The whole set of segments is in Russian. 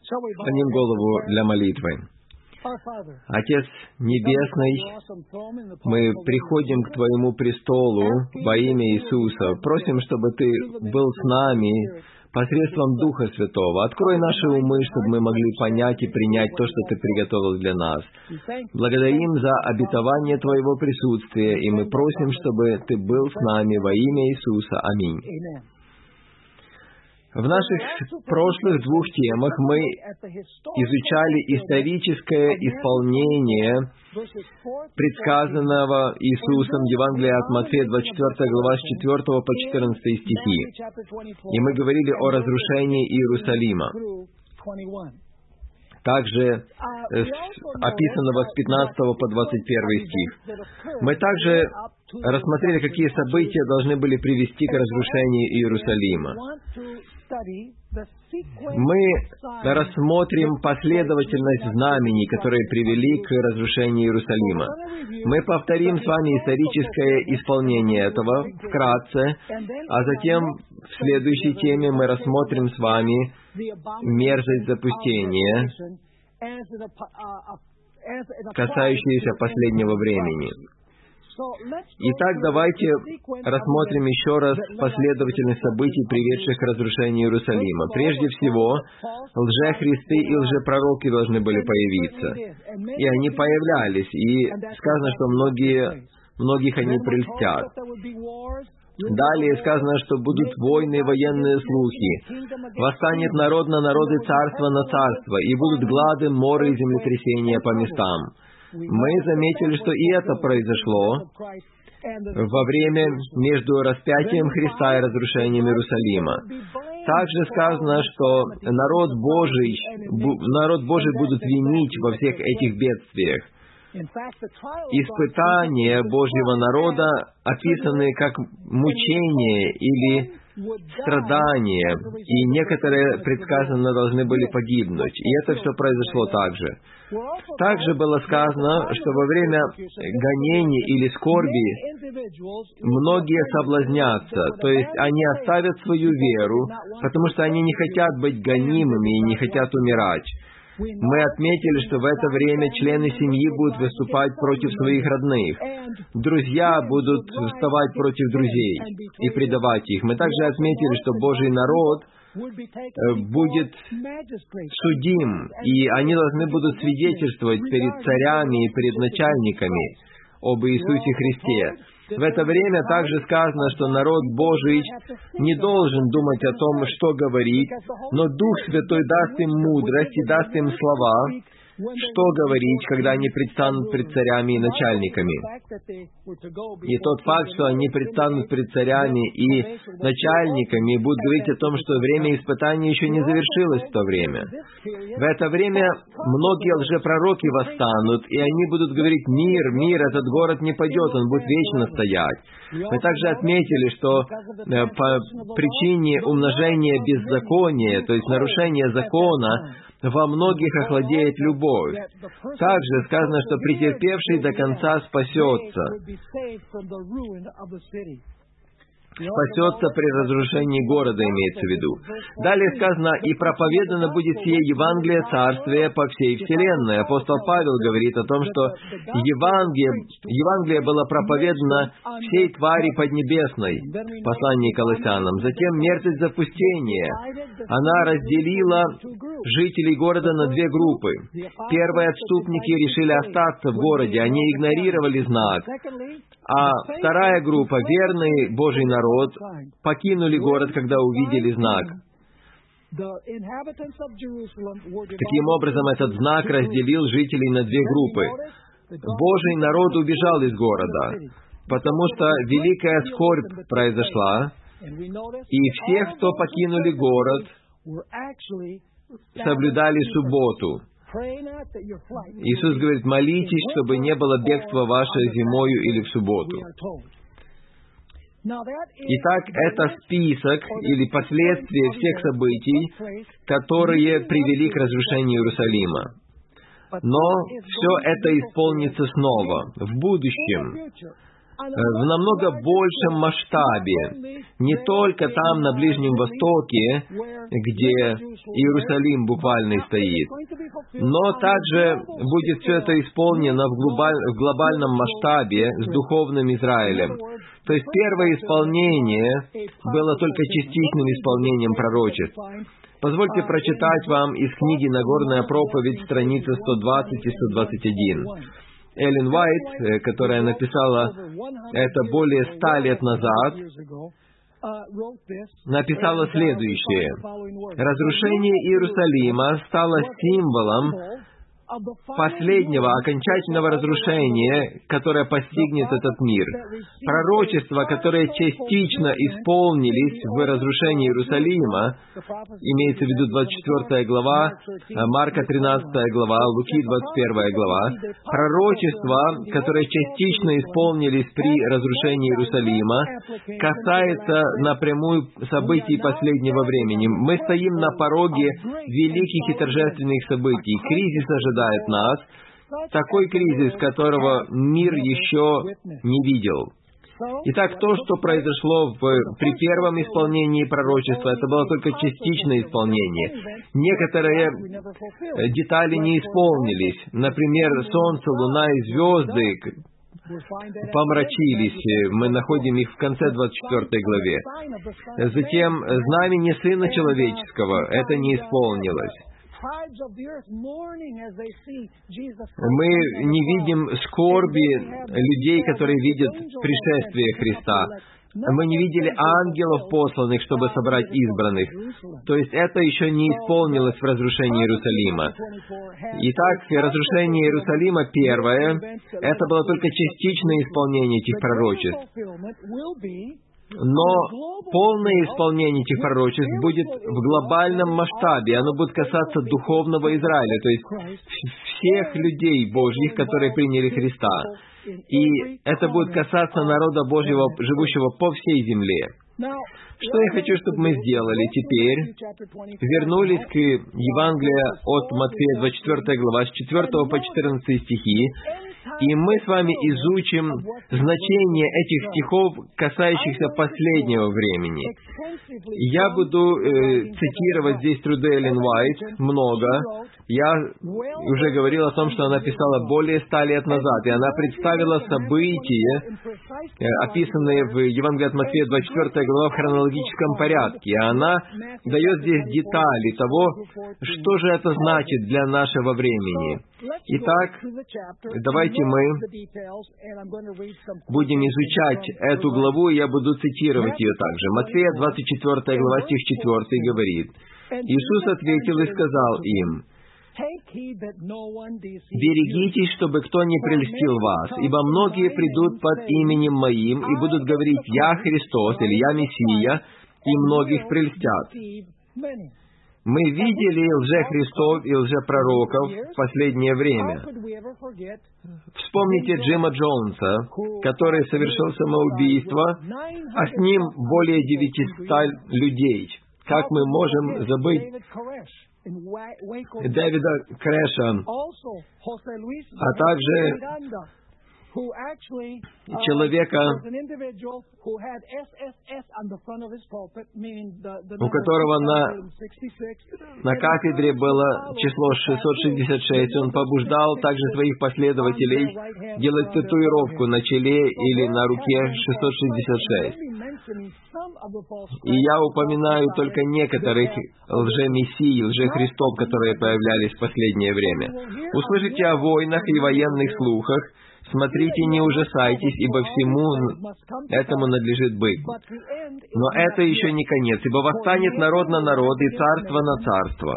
Склоним голову для молитвы. Отец Небесный, мы приходим к Твоему престолу во имя Иисуса. Просим, чтобы Ты был с нами посредством Духа Святого. Открой наши умы, чтобы мы могли понять и принять то, что Ты приготовил для нас. Благодарим за обетование Твоего присутствия, и мы просим, чтобы Ты был с нами во имя Иисуса. Аминь. В наших прошлых двух темах мы изучали историческое исполнение предсказанного Иисусом Евангелия от Матфея, 24 глава, с 4 по 14 стихи. И мы говорили о разрушении Иерусалима. Также описанного с 15 по 21 стих. Мы также рассмотрели, какие события должны были привести к разрушению Иерусалима. Мы рассмотрим последовательность знамений, которые привели к разрушению Иерусалима. Мы повторим с вами историческое исполнение этого вкратце, а затем в следующей теме мы рассмотрим с вами мерзость запустения, касающуюся последнего времени. Итак, давайте рассмотрим еще раз последовательность событий, приведших к разрушению Иерусалима. Прежде всего, лжехристы и лжепророки должны были появиться. И они появлялись, и сказано, что многих они прельстят. Далее сказано, что будут войны, военные слухи. Восстанет народ на народ и царство на царство, и будут глады, моры и землетрясения по местам. Мы заметили, что и это произошло во время между распятием Христа и разрушением Иерусалима. Также сказано, что народ Божий будут винить во всех этих бедствиях. Испытания Божьего народа описаны как мучения или страдания, и некоторые предсказанно должны были погибнуть. И это все произошло также. Также было сказано, что во время гонений или скорби многие соблазнятся, то есть они оставят свою веру, потому что они не хотят быть гонимыми и не хотят умирать. Мы отметили, что в это время члены семьи будут выступать против своих родных. Друзья будут вставать против друзей и предавать их. Мы также отметили, что Божий народ будет судим, и они должны будут свидетельствовать перед царями и перед начальниками об Иисусе Христе. В это время также сказано, что народ Божий не должен думать о том, что говорить, но Дух Святой даст им мудрость и даст им слова, что говорить, когда они предстанут пред царями и начальниками. И тот факт, что они предстанут пред царями и начальниками, будут говорить о том, что время испытания еще не завершилось в то время. В это время многие лжепророки восстанут, и они будут говорить: «Мир, этот город не падет, он будет вечно стоять». Мы также отметили, что по причине умножения беззакония, то есть нарушения закона, во многих охладеет любовь. Также сказано, что претерпевший до конца спасется. Спасется при разрушении города, имеется в виду. Далее сказано: «И проповедано будет сие Евангелие Царствия по всей вселенной». Апостол Павел говорит о том, что Евангелие было проповедано всей твари поднебесной, в послании к Колоссянам. Затем мерзость запустения. Она разделила жителей города на две группы. Первые отступники решили остаться в городе, они игнорировали знак. А вторая группа, верный Божий народ, покинули город, когда увидели знак. Таким образом, этот знак разделил жителей на две группы. Божий народ убежал из города, потому что великая скорбь произошла, и все, кто покинули город, соблюдали субботу. Иисус говорит: «Молитесь, чтобы не было бегства ваше зимою или в субботу». Итак, это список или последствия всех событий, которые привели к разрушению Иерусалима. Но все это исполнится снова, в будущем. в намного большем масштабе. Не только там, на Ближнем Востоке, где Иерусалим буквально стоит, но также будет все это исполнено в глобальном масштабе с духовным Израилем. То есть первое исполнение было только частичным исполнением пророчеств. Позвольте прочитать вам из книги «Нагорная проповедь», страницы 120 и 121. Эллен Уайт, которая написала это более 100 лет назад, написала следующее. Разрушение Иерусалима стало символом последнего окончательного разрушения, которое постигнет этот мир. Пророчества, которые частично исполнились в разрушении Иерусалима, имеется в виду 24 глава, Марка 13 глава, Луки 21 глава, пророчества, которые частично исполнились при разрушении Иерусалима, касается напрямую событий последнего времени. Мы стоим на пороге великих и торжественных событий. Кризис ожидает нас, такой кризис, которого мир еще не видел. Итак, то, что произошло при первом исполнении пророчества, это было только частичное исполнение. Некоторые детали не исполнились. Например, солнце, луна и звезды помрачились. Мы находим их в конце 24 главе. Затем, знамение Сына Человеческого, это не исполнилось. Мы не видим скорби людей, которые видят пришествие Христа. Мы не видели ангелов, посланных, чтобы собрать избранных. То есть это еще не исполнилось в разрушении Иерусалима. Итак, разрушение Иерусалима первое, это было только частичное исполнение этих пророчеств. Но полное исполнение этих пророчеств будет в глобальном масштабе, оно будет касаться духовного Израиля, то есть всех людей Божьих, которые приняли Христа. И это будет касаться народа Божьего, живущего по всей земле. Что я хочу, чтобы мы сделали теперь? Вернулись к Евангелию от Матфея, 24 глава, с 4 по 14 стихи, и мы с вами изучим значение этих стихов, касающихся последнего времени. Я буду цитировать здесь труды Эллен Уайт много. Я уже говорил о том, что она писала более 100 лет назад, и она представила события, описанные в Евангелии от Матфея, 24 глава, в хронологическом порядке. И она дает здесь детали того, что же это значит для нашего времени. Итак, давайте мы будем изучать эту главу, и я буду цитировать ее также. Матфея, 24 глава, стих 4 говорит: «Иисус ответил и сказал им: берегитесь, чтобы кто не прельстил вас, ибо многие придут под именем Моим и будут говорить: Я Христос или Я Мессия, и многих прельстят». Мы видели лжехристов и лжепророков в последнее время. Вспомните Джима Джонса, который совершил самоубийство, а с ним более 900 людей. Как мы можем забыть Дэвида Крэша, а также человека, у которого на кафедре было число 666, он побуждал также своих последователей делать татуировку на челе или на руке 666. И я упоминаю только некоторых лжемессий, лжехристов, которые появлялись в последнее время. Услышите о войнах и военных слухах. Смотрите, не ужасайтесь, ибо всему этому надлежит быть. Но это еще не конец, ибо восстанет народ на народ и царство на царство.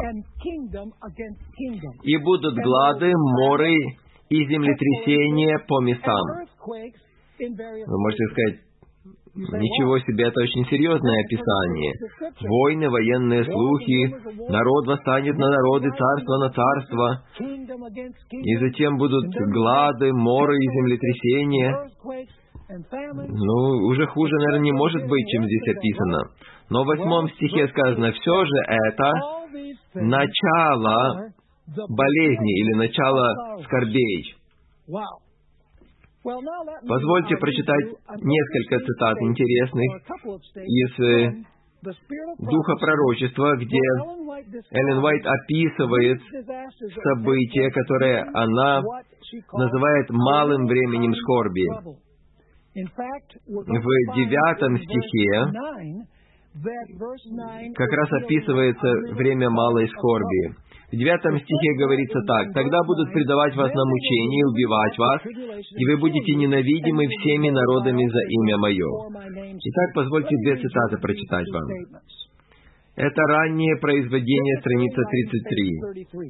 И будут глады, моры и землетрясения по местам. Вы можете сказать: ничего себе, это очень серьезное описание. Войны, военные слухи, народ восстанет на народ и царство на царство. И затем будут глады, моры и землетрясения. Уже хуже, наверное, не может быть, чем здесь описано. Но в 8 стихе сказано: все же это начало болезни или начало скорбей. Позвольте прочитать несколько цитат интересных из Духа пророчества, где Эллен Уайт описывает события, которые она называет малым временем скорби. В 9 стихе как раз описывается время малой скорби. В 9 стихе говорится так: «Тогда будут предавать вас на мучение и убивать вас, и вы будете ненавидимы всеми народами за имя Мое». Итак, позвольте 2 цитаты прочитать вам. Это раннее произведение, страница 33.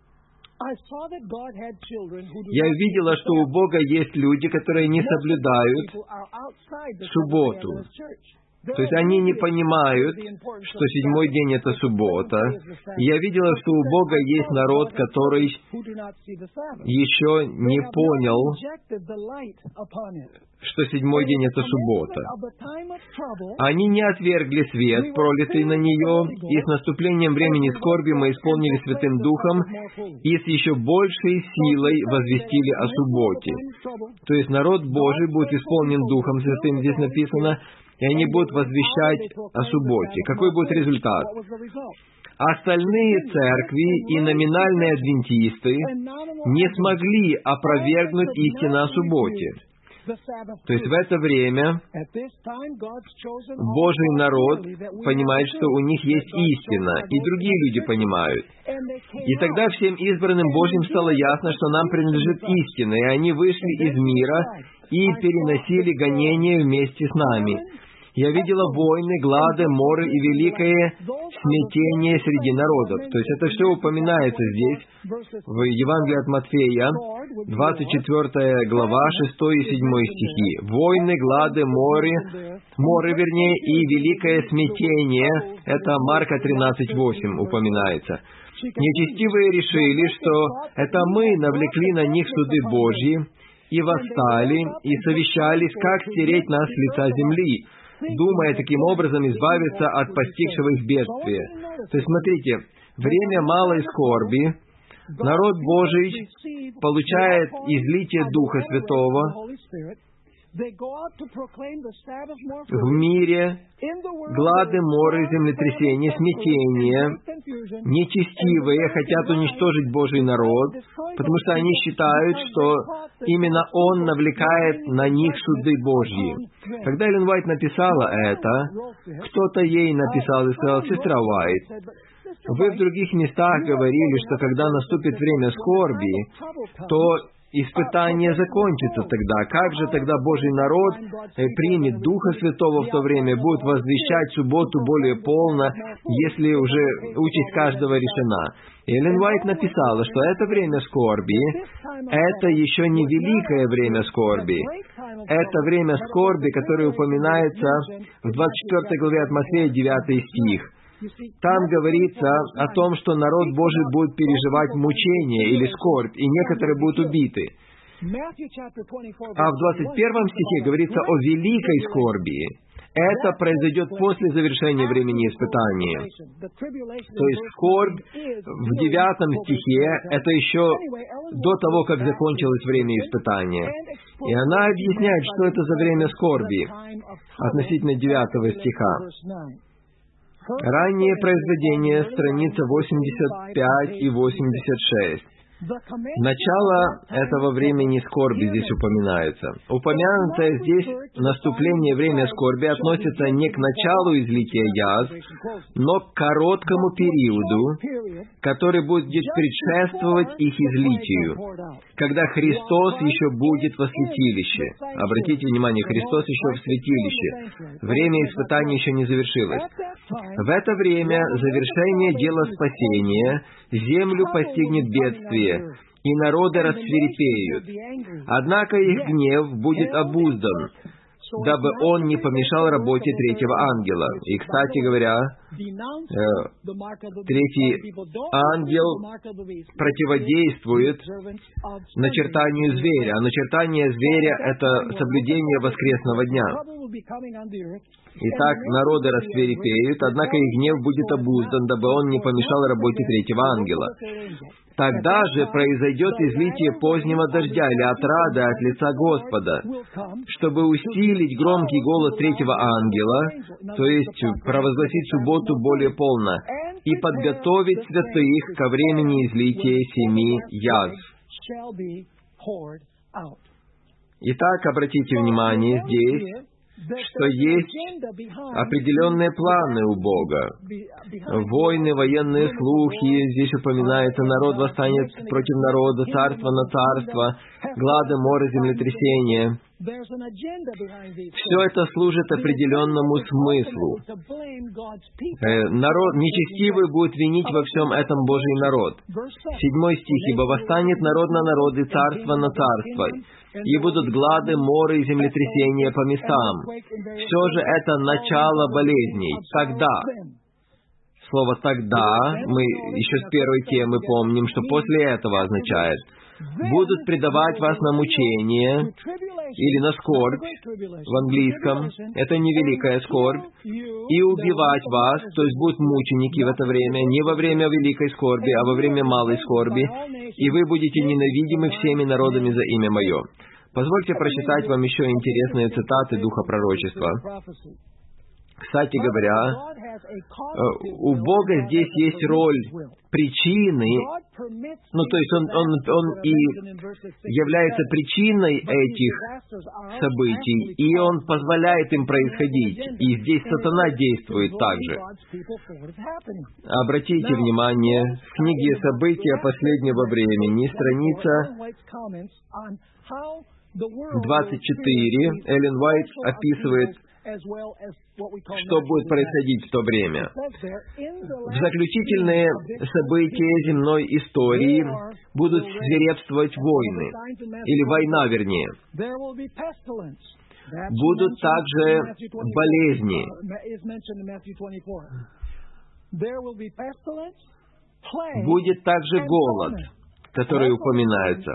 «Я видела, что у Бога есть люди, которые не соблюдают субботу». То есть они не понимают, что 7-й день — это суббота. И я видела, что у Бога есть народ, который еще не понял, что 7-й день — это суббота. Они не отвергли свет, пролитый на нее, и с наступлением времени скорби мы исполнили Святым Духом, и с еще большей силой возвестили о субботе. То есть народ Божий будет исполнен Духом Святым, здесь написано, и они будут возвещать о субботе. Какой будет результат? Остальные церкви и номинальные адвентисты не смогли опровергнуть истину о субботе. То есть в это время Божий народ понимает, что у них есть истина, и другие люди понимают. И тогда всем избранным Божьим стало ясно, что нам принадлежит истина, и они вышли из мира и переносили гонения вместе с нами. Я видела войны, глады, моры и великое смятение среди народов. То есть это все упоминается здесь, в Евангелии от Матфея, 24 глава, 6 и 7 стихи. Войны, глады, моры, и великое смятение. Это Марка 13:8 упоминается. Нечестивые решили, что это мы навлекли на них суды Божьи, и восстали, и совещались, как стереть нас с лица земли, думая таким образом избавиться от постигшего их бедствия. То есть, смотрите, время малой скорби, народ Божий получает излитие Духа Святого в мире, глады, моры, землетрясения, смятения, нечестивые хотят уничтожить Божий народ, потому что они считают, что именно Он навлекает на них суды Божьи. Когда Эллен Уайт написала это, кто-то ей написал и сказал: «Сестра Уайт, вы в других местах говорили, что когда наступит время скорби, то испытание закончится тогда. Как же тогда Божий народ примет Духа Святого в то время, будет возвещать субботу более полно, если уже участь каждого решена?» Эллен Уайт написала, что это время скорби, это еще не великое время скорби. Это время скорби, которое упоминается в 24 главе от Матфея, 9 стих. Там говорится о том, что народ Божий будет переживать мучение или скорбь, и некоторые будут убиты. А в 21 стихе говорится о великой скорби. Это произойдет после завершения времени испытания. То есть скорбь в 9 стихе — это еще до того, как закончилось время испытания. И она объясняет, что это за время скорби относительно 9 стиха. Раннее произведение, страница 85 и 86. Начало этого времени скорби здесь упоминается. Упомянутое здесь наступление время скорби относится не к началу излития язв, но к короткому периоду, который будет предшествовать их излитию, когда Христос еще будет во святилище. Обратите внимание, Христос еще в святилище. Время испытания еще не завершилось. В это время завершение дела спасения землю постигнет бедствие, и народы рассвирепеют. Однако их гнев будет обуздан, дабы он не помешал работе третьего ангела. И, кстати говоря, третий ангел противодействует начертанию зверя, а начертание зверя — это соблюдение воскресного дня. Итак, народы рассвирепеют, однако их гнев будет обуздан, дабы он не помешал работе третьего ангела. Тогда же произойдет излитие позднего дождя или отрады от лица Господа, чтобы усилить громкий голос третьего ангела, то есть провозгласить субботу более полно, и подготовить святых ко времени излития 7 язв. Итак, обратите внимание здесь, что есть определенные планы у Бога. Войны, военные слухи, здесь упоминается, народ восстанет против народа, царство на царство, глады, моры, землетрясения. Все это служит определенному смыслу. Народ нечестивый будет винить во всем этом Божий народ. 7 стих. «Ибо восстанет народ на народ и царство на царство, и будут глады, моры и землетрясения по местам». Все же это начало болезней. Тогда. Слово «тогда» мы еще с первой темы помним, что после этого означает. «Будут предавать вас на мучение» или на скорбь в английском. Это не великая скорбь. «И убивать вас», то есть будут мученики в это время, не во время великой скорби, а во время малой скорби, «и вы будете ненавидимы всеми народами за имя Мое». Позвольте прочитать вам еще интересные цитаты Духа Пророчества. Кстати говоря, у Бога здесь есть роль причины, то есть Он и является причиной этих событий, и Он позволяет им происходить. И здесь сатана действует также. Обратите внимание, в книге «События последнего времени», страница 24, Эллен Уайт описывает, что будет происходить в то время. В заключительные события земной истории будут свирепствовать войны, или война, вернее. Будут также болезни. Будет также голод, который упоминается.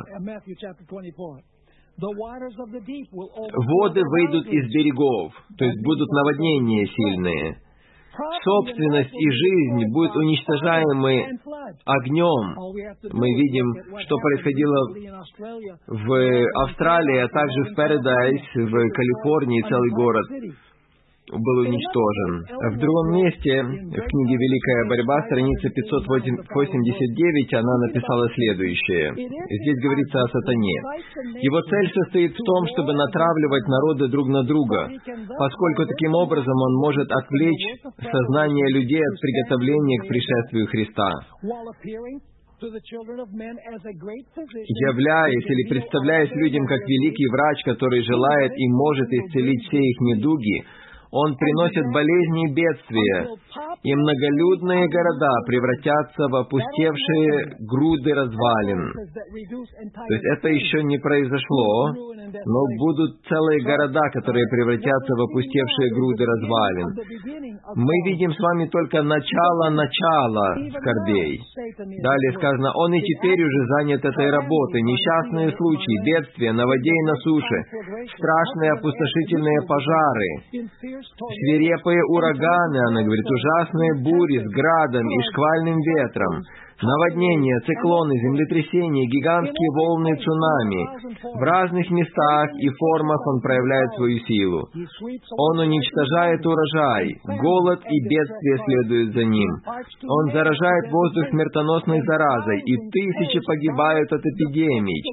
Воды выйдут из берегов, то есть будут наводнения сильные. Собственность и жизнь будут уничтожаемы огнем. Мы видим, что происходило в Австралии, а также в Paradise, в Калифорнии, целый город был уничтожен. В другом месте, в книге «Великая борьба», страница 589, она написала следующее. Здесь говорится о сатане. Его цель состоит в том, чтобы натравливать народы друг на друга, поскольку таким образом он может отвлечь сознание людей от приготовления к пришествию Христа. Являясь или представляясь людям как великий врач, который желает и может исцелить все их недуги, он приносит болезни и бедствия, и многолюдные города превратятся в опустевшие груды развалин. То есть это еще не произошло, но будут целые города, которые превратятся в опустевшие груды развалин. Мы видим с вами только начало скорбей. Далее сказано, он и теперь уже занят этой работой. Несчастные случаи, бедствия на воде и на суше, страшные опустошительные пожары, свирепые ураганы, она говорит, ужасные бури с градом и шквальным ветром, наводнения, циклоны, землетрясения, гигантские волны цунами. В разных местах и формах он проявляет свою силу. Он уничтожает урожай, голод и бедствие следуют за ним. Он заражает воздух смертоносной заразой, и тысячи погибают от эпидемий.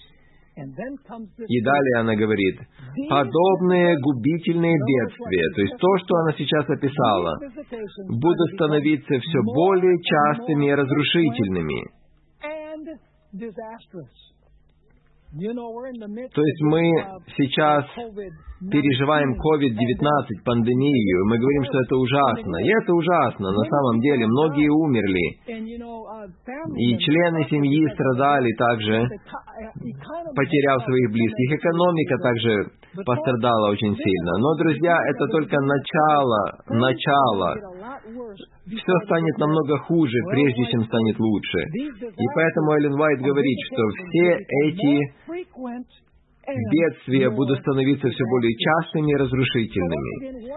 И далее она говорит, подобные губительные бедствия, то есть то, что она сейчас описала, будут становиться все более частыми и разрушительными. То есть мы сейчас переживаем COVID-19, пандемию, мы говорим, что это ужасно. И это ужасно, на самом деле. Многие умерли. И члены семьи страдали также, потеряв своих близких. Экономика также пострадала очень сильно. Но, друзья, это только начало. Все станет намного хуже, прежде чем станет лучше. И поэтому Эллен Уайт говорит, что все эти бедствия будут становиться все более частыми и разрушительными.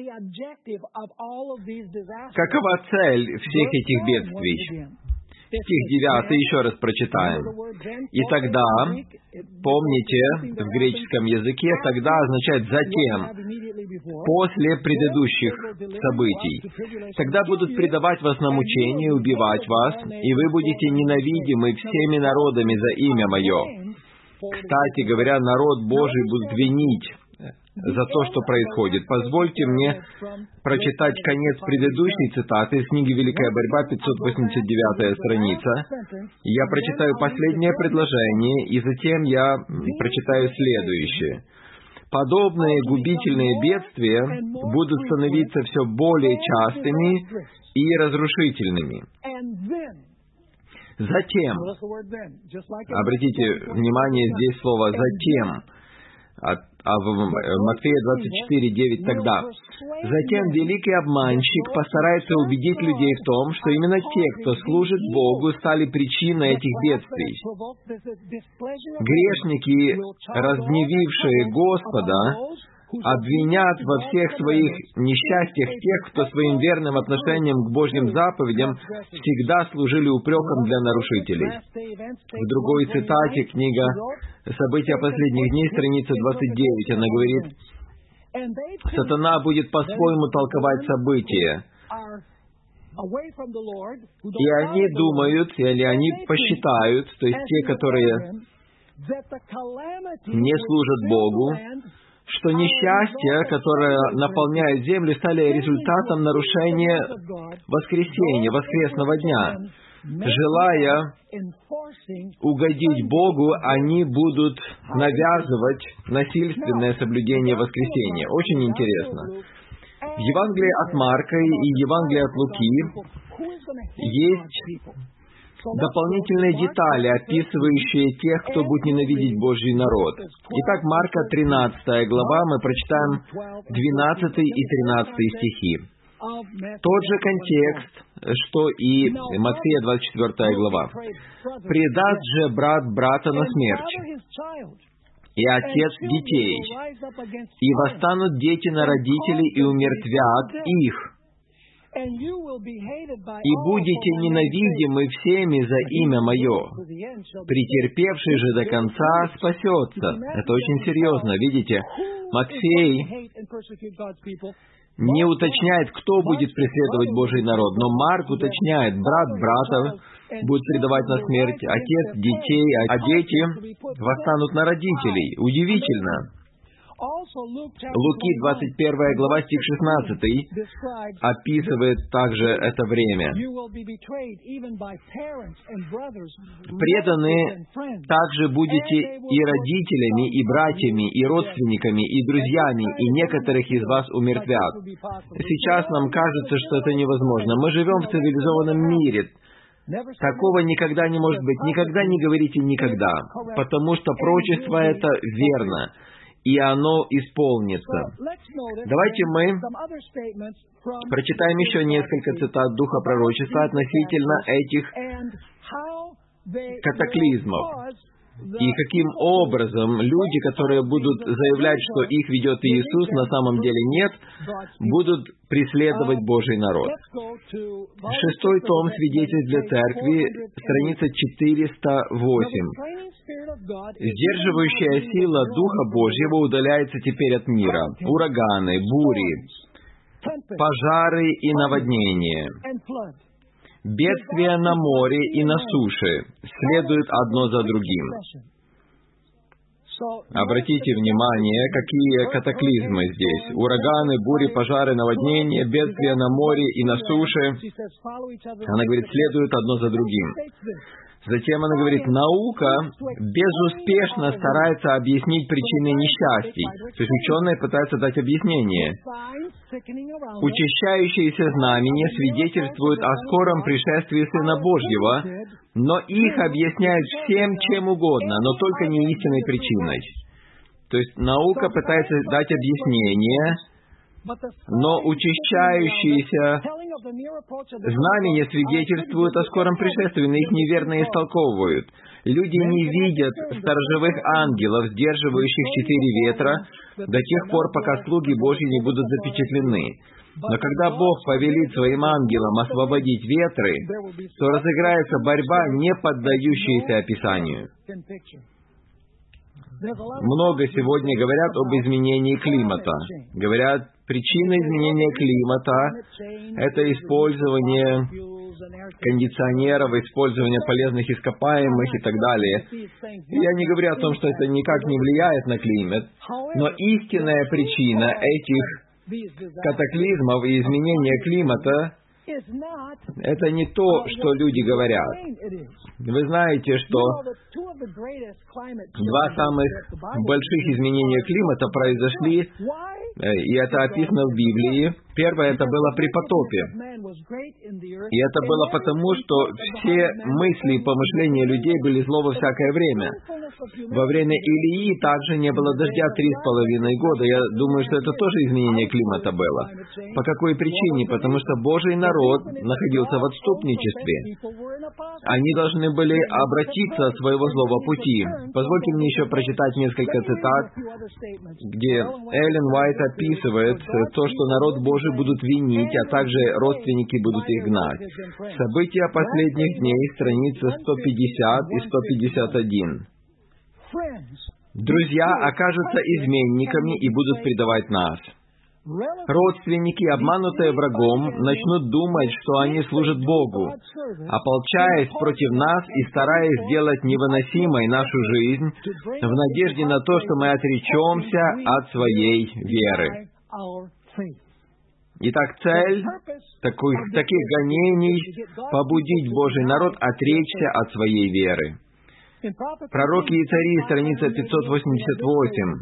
Какова цель всех этих бедствий? Стих 9 еще раз прочитаем. «И тогда», помните, в греческом языке «тогда» означает «затем», после предыдущих событий. «Тогда будут предавать вас на мучение и убивать вас, и вы будете ненавидимы всеми народами за имя Мое». Кстати говоря, народ Божий будет винить за то, что происходит. Позвольте мне прочитать конец предыдущей цитаты из книги «Великая борьба», 589 страница. Я прочитаю последнее предложение, и затем я прочитаю следующее. «Подобные губительные бедствия будут становиться все более частыми и разрушительными». Затем, обратите внимание, здесь слово «затем», а в Матфея 24:9 тогда. «Затем великий обманщик постарается убедить людей в том, что именно те, кто служит Богу, стали причиной этих бедствий. Грешники, разгневившие Господа, обвинят во всех своих несчастьях тех, кто своим верным отношением к Божьим заповедям всегда служили упреком для нарушителей». В другой цитате, книга «События последних дней», страница 29, она говорит: «Сатана будет по-своему толковать события, и они думают, или они посчитают, то есть те, которые не служат Богу, что несчастья, которые наполняют землю, стали результатом нарушения воскресения, воскресного дня. Желая угодить Богу, они будут навязывать насильственное соблюдение воскресения». Очень интересно. В Евангелии от Марка и Евангелии от Луки есть дополнительные детали, описывающие тех, кто будет ненавидеть Божий народ. Итак, Марка 13 глава, мы прочитаем 12 и 13 стихи. Тот же контекст, что и Матфея 24 глава. «Предаст же брат брата на смерть, и отец детей, и восстанут дети на родителей, и умертвят их. И будете ненавидимы всеми за имя Мое. Претерпевший же до конца спасется». Это очень серьезно. Видите, Матфей не уточняет, кто будет преследовать Божий народ, но Марк уточняет: брат брата будет предавать на смерть, отец детей, а дети восстанут на родителей. Удивительно. Луки 21 глава, стих 16 описывает также это время. «Преданы также будете и родителями, и братьями, и родственниками, и друзьями, и некоторых из вас умертвят». Сейчас нам кажется, что это невозможно. Мы живем в цивилизованном мире. Такого никогда не может быть. Никогда не говорите «никогда», потому что пророчество это верно, и оно исполнится. Давайте мы прочитаем еще несколько цитат Духа Пророчества относительно этих катаклизмов. И каким образом люди, которые будут заявлять, что их ведет Иисус, на самом деле нет, будут преследовать Божий народ. 6 том «Свидетель для церкви», страница 408. «Сдерживающая сила Духа Божьего удаляется теперь от мира. Ураганы, бури, пожары и наводнения, бедствия на море и на суше следуют одно за другим». Обратите внимание, какие катаклизмы здесь. Ураганы, бури, пожары, наводнения, бедствия на море и на суше. Она говорит, следуют одно за другим. Затем она говорит, наука безуспешно старается объяснить причины несчастий. То есть ученые пытаются дать объяснение. Учащающиеся знамения свидетельствуют о скором пришествии Сына Божьего, но их объясняют всем, чем угодно, но только не истинной причиной. То есть наука пытается дать объяснение, но учащающиеся знамения свидетельствуют о скором пришествии, но их неверно истолковывают. Люди не видят сторожевых ангелов, сдерживающих 4 ветра, до тех пор, пока слуги Божьи не будут запечатлены. Но когда Бог повелит своим ангелам освободить ветры, то разыграется борьба, не поддающаяся описанию. Много сегодня говорят об изменении климата. Говорят, причина изменения климата — это использование кондиционеров, использование полезных ископаемых и так далее. Я не говорю о том, что это никак не влияет на климат, но истинная причина этих катаклизмов и изменения климата — это не то, что люди говорят. Вы знаете, что 2 самых больших изменения климата произошли, и это описано в Библии. Первое — это было при потопе. И это было потому, что все мысли и помышления людей были зло во всякое время. Во время Илии также не было дождя 3,5 года. Я думаю, что это тоже изменение климата было. По какой причине? Потому что Божий народ находился в отступничестве. Они должны были обратиться от своего злого пути. Позвольте мне еще прочитать несколько цитат, где Эллен Уайт описывает то, что народ Божий будут винить, а также родственники будут их гнать. События последних дней, страницы 150 и 151. Друзья окажутся изменниками и будут предавать нас. Родственники, обманутые врагом, начнут думать, что они служат Богу, ополчаясь против нас и стараясь сделать невыносимой нашу жизнь в надежде на то, что мы отречемся от своей веры. Итак, цель таких гонений — побудить Божий народ отречься от своей веры. Пророки и цари, страница 588.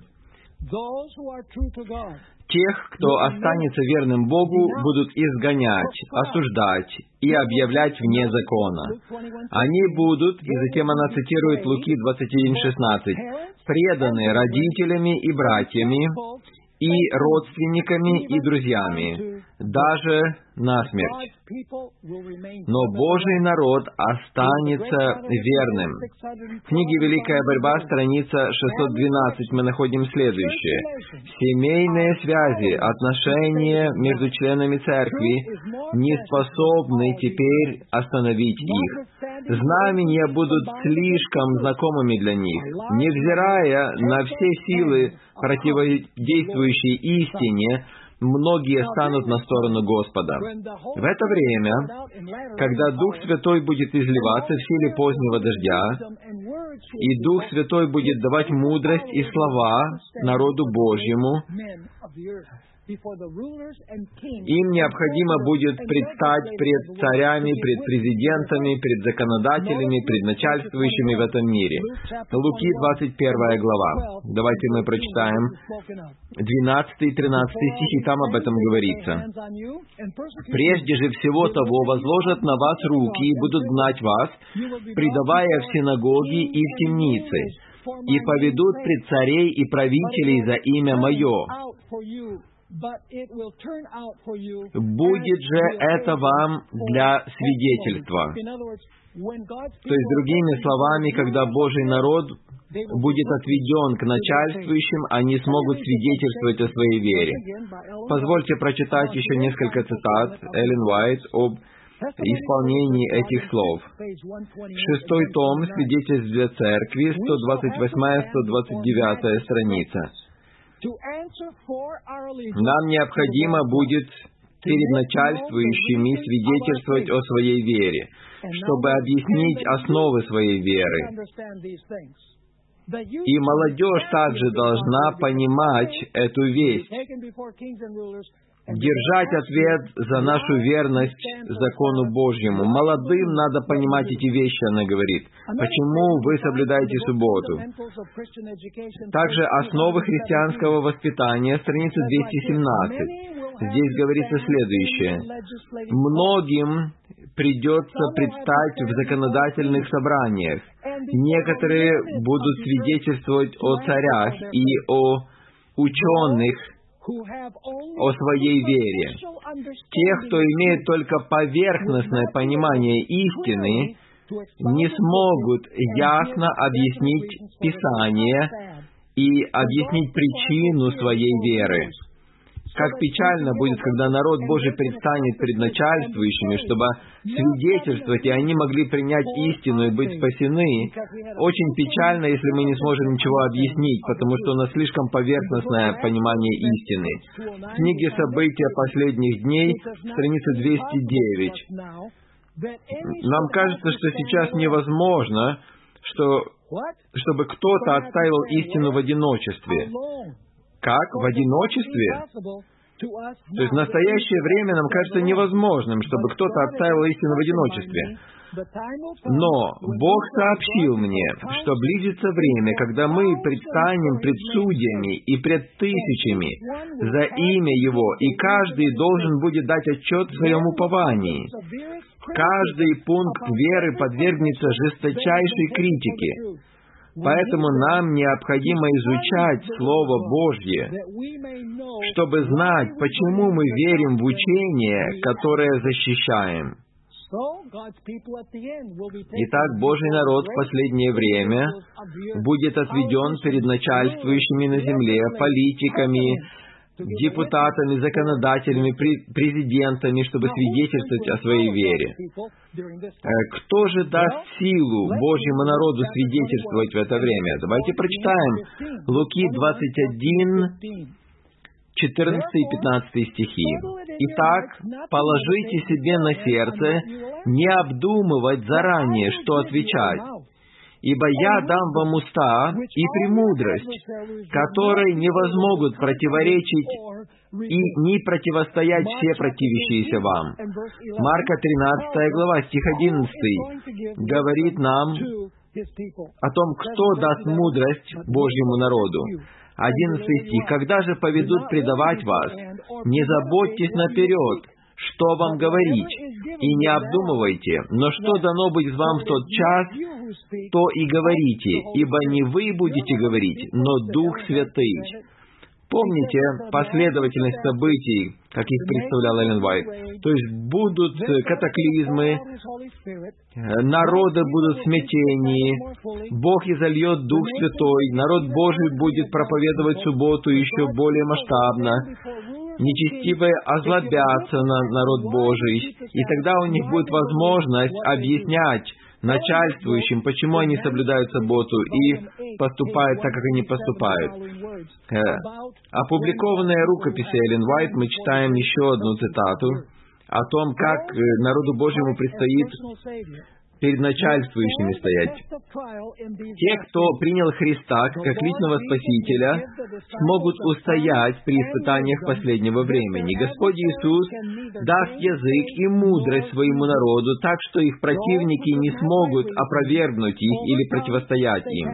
Тех, кто останется верным Богу, будут изгонять, осуждать и объявлять вне закона. Они будут, и затем она цитирует Луки 21:16, преданы родителями и братьями, и родственниками, и друзьями, даже насмерть. Но Божий народ останется верным. В книге «Великая борьба», страница 612, мы находим следующее. Семейные связи, отношения между членами церкви не способны теперь остановить их. Знамения будут слишком знакомыми для них. Невзирая на все силы, противодействующие истине, многие станут на сторону Господа. В это время, когда Дух Святой будет изливаться в силе позднего дождя, и Дух Святой будет давать мудрость и слова народу Божьему, им необходимо будет предстать пред царями, пред президентами, пред законодателями, пред начальствующими в этом мире. Луки 21 глава. Давайте мы прочитаем 12 и 13 стихи, там об этом говорится. «Прежде же всего того возложат на вас руки и будут гнать вас, предавая в синагоги и в темницы, и поведут пред царей и правителей за имя Мое. Будет же это вам для свидетельства». То есть, другими словами, когда Божий народ будет отведен к начальствующим, они смогут свидетельствовать о своей вере. Позвольте прочитать еще несколько цитат Эллен Уайт об исполнении этих слов. 6 том «Свидетельстве церкви», 128-129 страница. Нам необходимо будет перед начальствующими свидетельствовать о своей вере, чтобы объяснить основы своей веры. И молодежь также должна понимать эту весть, держать ответ за нашу верность закону Божьему. Молодым надо понимать эти вещи, она говорит. Почему вы соблюдаете субботу? Также основы христианского воспитания, страница 217. Здесь говорится следующее. Многим придется предстать в законодательных собраниях. Некоторые будут свидетельствовать о царях и о ученых, о своей вере. Те, кто имеет только поверхностное понимание истины, не смогут ясно объяснить Писание и объяснить причину своей веры. Как печально будет, когда народ Божий предстанет пред начальствующими, чтобы свидетельствовать, и они могли принять истину и быть спасены. Очень печально, если мы не сможем ничего объяснить, потому что у нас слишком поверхностное понимание истины. В книге «События последних дней», страница 209. Нам кажется, что сейчас невозможно, чтобы кто-то отстаивал истину в одиночестве. Как? В одиночестве? То есть в настоящее время нам кажется невозможным, чтобы кто-то отстаивал истину в одиночестве. Но Бог сообщил мне, что близится время, когда мы предстанем пред судьями и пред тысячами за имя Его, и каждый должен будет дать отчет в своем уповании. Каждый пункт веры подвергнется жесточайшей критике. Поэтому нам необходимо изучать Слово Божье, чтобы знать, почему мы верим в учение, которое защищаем. Итак, Божий народ в последнее время будет отведен перед начальствующими на земле, политиками, депутатами, законодателями, президентами, чтобы свидетельствовать о своей вере. Кто же даст силу Божьему народу свидетельствовать в это время? Давайте прочитаем Луки 21, 14 и 15 стихи. «Итак, положите себе на сердце не обдумывать заранее, что отвечать, ибо я дам вам уста и премудрость, которой не возмогут противоречить и не противостоять все противящиеся вам». Марка 13 глава, стих 11, говорит нам о том, кто даст мудрость Божьему народу. 11 стих. «Когда же поведут предавать вас, не заботьтесь наперед, что вам говорить, и не обдумывайте, но что дано будет вам в тот час, то и говорите, ибо не вы будете говорить, но Дух Святый». Помните последовательность событий, как их представлял Эллен Уайт? То есть будут катаклизмы, народы будут в смятении, Бог изольет Дух Святой, народ Божий будет проповедовать субботу еще более масштабно, нечестивые озлобятся на народ Божий, и тогда у них будет возможность объяснять начальствующим, почему они соблюдают субботу и поступают так, как они поступают. Опубликованные рукописи Эллен Уайт, мы читаем еще одну цитату о том, как народу Божьему предстоит перед начальствующими стоять. Те, кто принял Христа как личного Спасителя, смогут устоять при испытаниях последнего времени. Господь Иисус даст язык и мудрость своему народу, так что их противники не смогут опровергнуть их или противостоять им.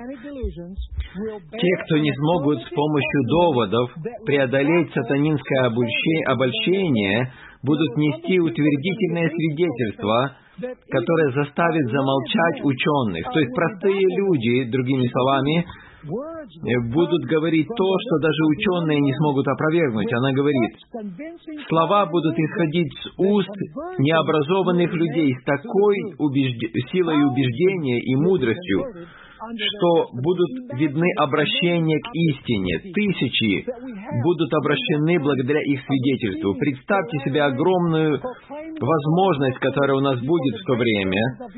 Те, кто не смогут с помощью доводов преодолеть сатанинское обольщение, будут нести утвердительное свидетельство, которое заставит замолчать ученых. То есть простые люди, другими словами, будут говорить то, что даже ученые не смогут опровергнуть. Она говорит, слова будут исходить с уст необразованных людей с такой силой убеждения и мудростью, что будут видны обращения к истине. Тысячи будут обращены благодаря их свидетельству. Представьте себе огромную возможность, которая у нас будет в то время,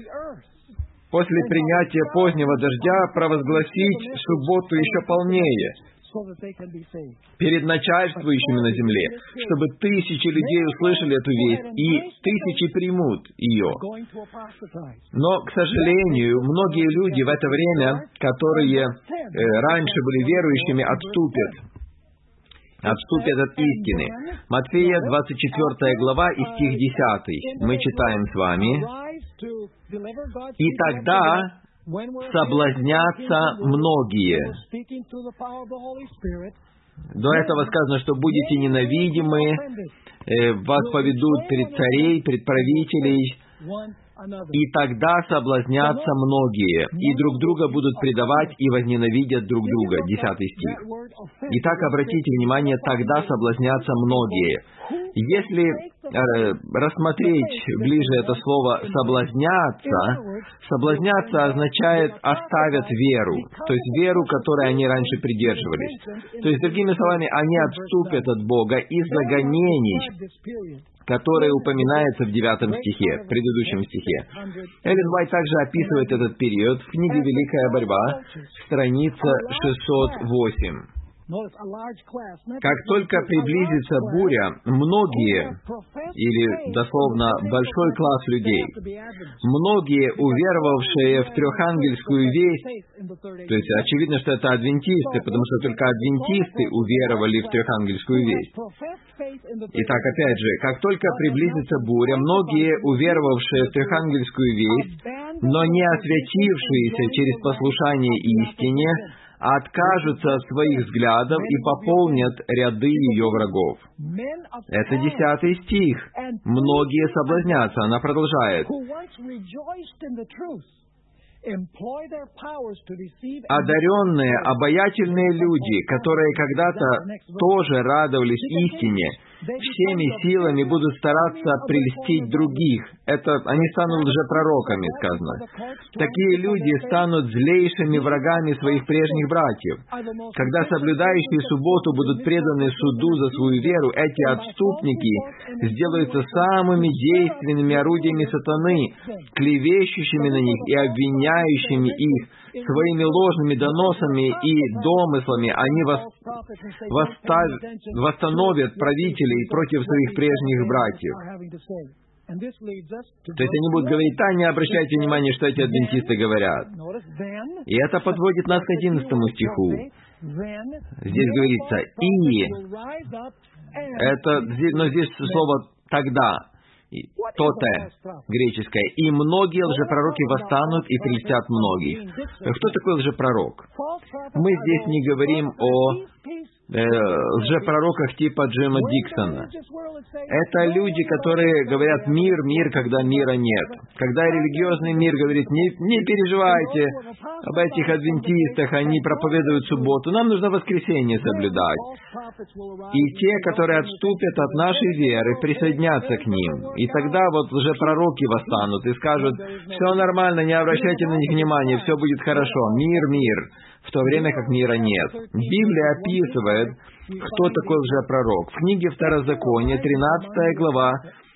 после принятия позднего дождя, провозгласить субботу еще полнее перед начальствующими на земле, чтобы тысячи людей услышали эту весть, и тысячи примут ее. Но, к сожалению, многие люди в это время, которые раньше были верующими, отступят от истины. Матфея 24 глава и стих 10. Мы читаем с вами. «И тогда соблазнятся многие». До этого сказано, что будете ненавидимы, вас поведут пред царей, пред правителей, и тогда соблазнятся многие, и друг друга будут предавать и возненавидят друг друга. 10 стих. Итак, обратите внимание, тогда соблазнятся многие. Если рассмотреть ближе это слово «соблазняться», соблазняться означает «оставят веру», то есть веру, которой они раньше придерживались. То есть, другими словами, они отступят от Бога из-за гонений, которые упоминаются в 9 стихе, в предыдущем стихе. Эллен Уайт также описывает этот период в книге «Великая борьба», страница 608. Как только приблизится буря, многие, или дословно большой класс людей, многие, уверовавшие в трехангельскую весть, то есть очевидно, что это адвентисты, потому что только адвентисты уверовали в трехангельскую весть. Итак, опять же, как только приблизится буря, многие, уверовавшие в трехангельскую весть, но не освятившиеся через послушание истине, откажутся от своих взглядов и пополнят ряды ее врагов. Это 10 стих. Многие соблазнятся. Она продолжает. Одаренные, обаятельные люди, которые когда-то тоже радовались истине, всеми силами будут стараться прельстить других. Это они станут лжепророками, сказано. Такие люди станут злейшими врагами своих прежних братьев. Когда соблюдающие субботу будут преданы суду за свою веру, эти отступники сделаются самыми действенными орудиями сатаны, клевещущими на них и обвиняющими их. Своими ложными доносами и домыслами они восстановят правителей против своих прежних братьев. То есть они будут говорить: «Да, не обращайте внимания, что эти адвентисты говорят». И это подводит нас к 11 стиху. Здесь говорится «и». Но здесь слово «тогда». «То-те» греческое. «И многие лжепророки восстанут и прельстят многих». Кто такой лжепророк? Мы здесь не говорим о лжепророках типа Джима Диксона. Это люди, которые говорят «мир, мир», когда мира нет. Когда религиозный мир говорит: не переживайте об этих адвентистах, они проповедуют субботу, нам нужно воскресенье соблюдать. И те, которые отступят от нашей веры, присоединятся к ним. И тогда вот лжепророки восстанут и скажут: «Все нормально, не обращайте на них внимания, все будет хорошо, мир, мир», в то время как мира нет. Библия описывает, кто такой лжепророк. В книге Второзакония, 13 глава,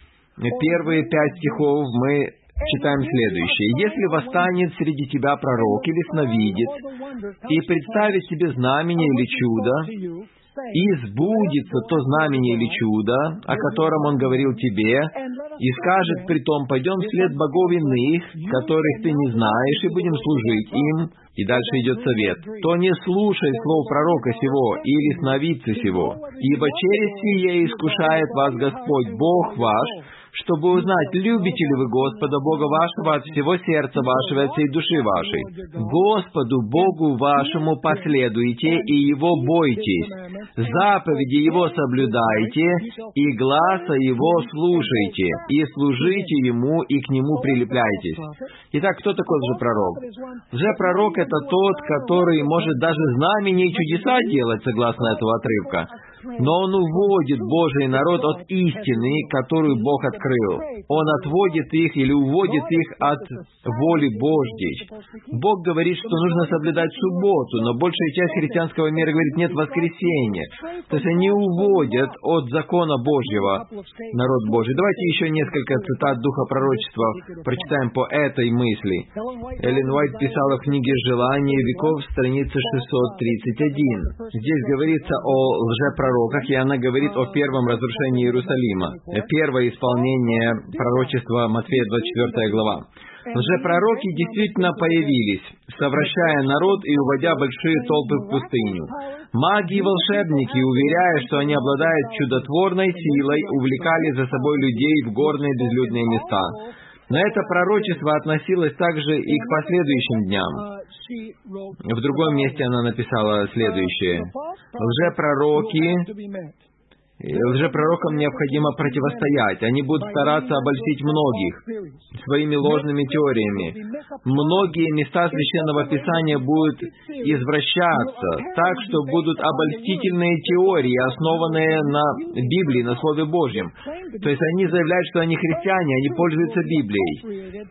первые 5 стихов мы читаем следующее. «Если восстанет среди тебя пророк или сновидец, и представит тебе знамение или чудо, и сбудется то знамение или чудо, о котором он говорил тебе, и скажет притом: пойдем вслед богов иных, которых ты не знаешь, и будем служить им». И дальше идет совет. «То не слушай слов пророка сего или сновидца сего, ибо через сие искушает вас Господь, Бог ваш, чтобы узнать, любите ли вы Господа, Бога вашего, от всего сердца вашего, от всей души вашей. Господу, Богу вашему последуйте и Его бойтесь, заповеди Его соблюдайте и гласа Его слушайте, и служите Ему, и к Нему прилепляйтесь». Итак, кто такой лжепророк? Лжепророк — это тот, который может даже знамения и чудеса делать, согласно этого отрывка, но он уводит Божий народ от истины, которую Бог открыл. Он отводит их или уводит их от воли Божьей. Бог говорит, что нужно соблюдать субботу, но большая часть христианского мира говорит: нет воскресения. То есть они уводят от закона Божьего народ Божий. Давайте еще несколько цитат Духа Пророчества прочитаем по этой мысли. Эллен Уайт писала в книге «Желание веков», страница 631. Здесь говорится о лжепророках, и она говорит о первом разрушении Иерусалима. Первое исполнение пророчества Матфея, 24 глава. Лжепророки действительно появились, совращая народ и уводя большие толпы в пустыню. Маги и волшебники, уверяя, что они обладают чудотворной силой, увлекали за собой людей в горные безлюдные места. Но это пророчество относилось также и к последующим дням. В другом месте она написала следующее. Лжепророки Лжепророкам необходимо противостоять. Они будут стараться обольстить многих своими ложными теориями. Многие места Священного Писания будут извращаться так, что будут обольстительные теории, основанные на Библии, на Слове Божьем. То есть они заявляют, что они христиане, они пользуются Библией.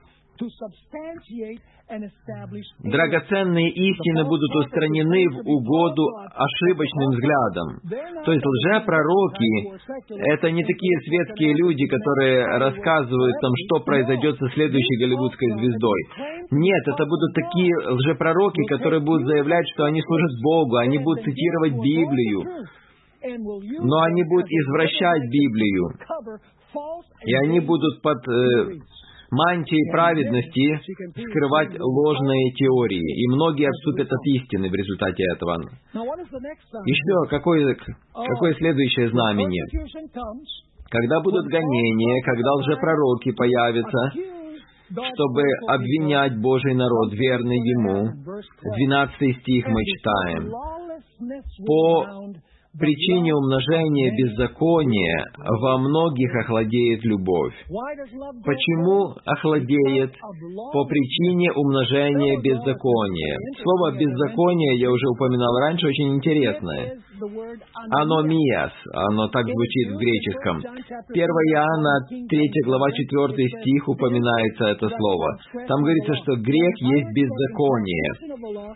Драгоценные истины будут устранены в угоду ошибочным взглядам. То есть лжепророки — это не такие светские люди, которые рассказывают там, что произойдет со следующей голливудской звездой. Нет, это будут такие лжепророки, которые будут заявлять, что они служат Богу, они будут цитировать Библию, но они будут извращать Библию, и они будут под мантией праведности скрывать ложные теории, и многие отступят от истины в результате этого. Еще какое следующее знамение? Когда будут гонения, когда лжепророки появятся, чтобы обвинять Божий народ, верный Ему. 12 стих мы читаем. По причине умножения беззакония во многих охладеет любовь. Почему охладеет? По причине умножения беззакония. Слово «беззаконие» я уже упоминал раньше, очень интересное. Аномиас, оно так звучит в греческом. 1 Иоанна, 3 глава, 4 стих упоминается это слово. Там говорится, что грех есть беззаконие.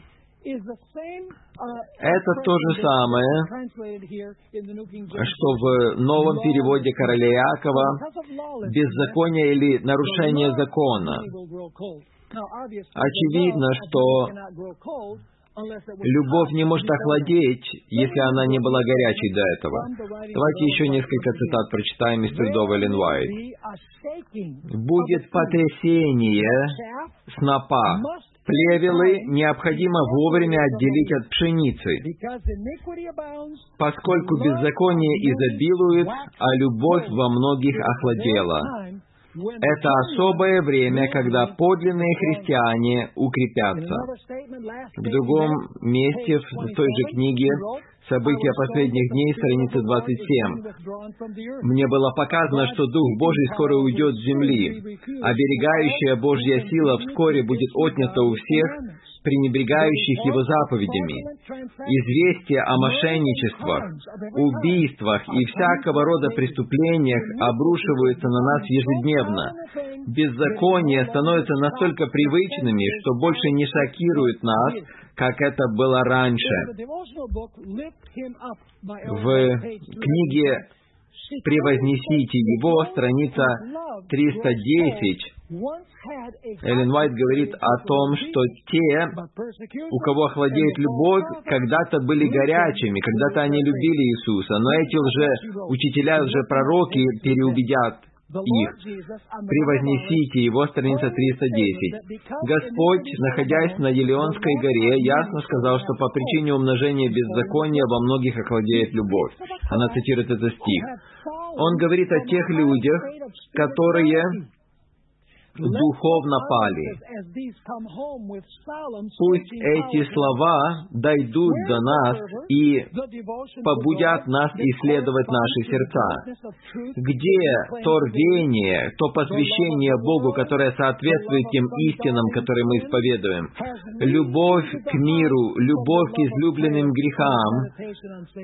Это то же самое, что в новом переводе короля Иакова беззаконие или нарушение закона. Очевидно, что любовь не может охладеть, если она не была горячей до этого. Давайте еще несколько цитат прочитаем из трудов Эллен Уайт. «Будет потрясение снопа. Плевелы необходимо вовремя отделить от пшеницы, поскольку беззаконие изобилует, а любовь во многих охладела. Это особое время, когда подлинные христиане укрепятся». В другом месте, в той же книге «События последних дней», страница 27. «Мне было показано, что Дух Божий скоро уйдет с земли. Оберегающая Божья сила вскоре будет отнята у всех, пренебрегающих Его заповедями. Известия о мошенничествах, убийствах и всякого рода преступлениях обрушиваются на нас ежедневно. Беззакония становятся настолько привычными, что больше не шокируют нас, как это было раньше». В книге «Превознесите Его», страница 310, Эллен Уайт говорит о том, что те, у кого охладеет любовь, когда-то были горячими, когда-то они любили Иисуса, но эти лжеучителя, лжепророки переубедят их. «Превознесите Его», страница 310. Господь, находясь на Елеонской горе, ясно сказал, что по причине умножения беззакония во многих охладеет любовь. Она цитирует этот стих. Он говорит о тех людях, которые духовно пали. Пусть эти слова дойдут до нас и побудят нас исследовать наши сердца. Где то рвение, то посвящение Богу, которое соответствует тем истинам, которые мы исповедуем? Любовь к миру, любовь к излюбленным грехам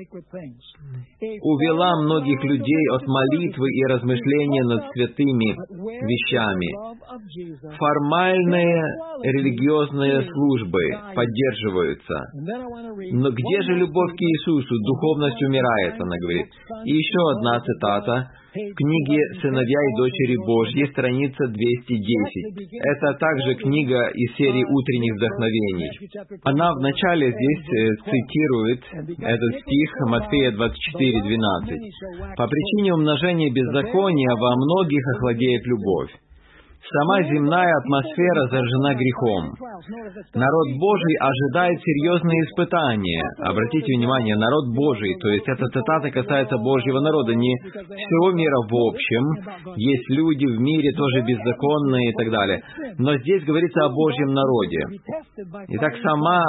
увела многих людей от молитвы и размышления над святыми вещами. Формальные религиозные службы поддерживаются. Но где же любовь к Иисусу? Духовность умирает, она говорит. И еще одна цитата. В книге «Сыновья и дочери Божьи», страница 210. Это также книга из серии «Утренних вдохновений». Она вначале здесь цитирует этот стих Матфея 24:12. «По причине умножения беззакония во многих охладеет любовь». Сама земная атмосфера заражена грехом. Народ Божий ожидает серьезные испытания. Обратите внимание, народ Божий, то есть эта цитата касается Божьего народа, не всего мира в общем. Есть люди в мире тоже беззаконные и так далее. Но здесь говорится о Божьем народе. Итак, сама